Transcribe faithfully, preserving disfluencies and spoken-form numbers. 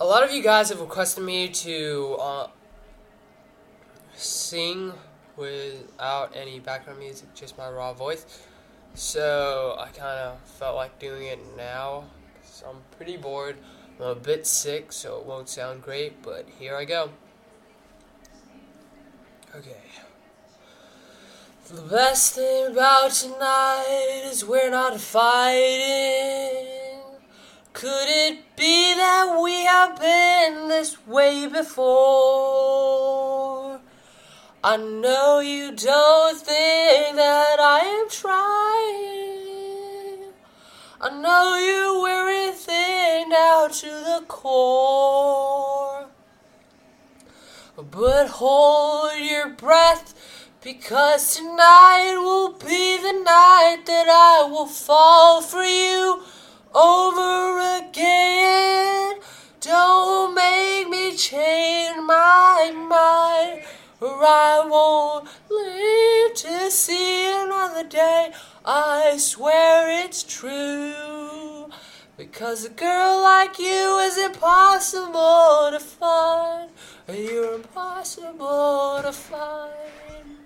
lot of you guys have requested me to uh, sing without any background music, just my raw voice. So I kind of felt like doing it now. So I'm pretty bored. I'm a bit sick, so it won't sound great, but here I go. Okay. The best thing about tonight is we're not fighting. Could it be that we have been this way before? I know you don't think that I am trying. I know you're wearing thin down to the core. But hold your breath, because tonight will be the night that I will fall for you over again. Don't make me change my mind, or I won't live to see another day. I swear it's true, because a girl like you is impossible to find. You're impossible to find.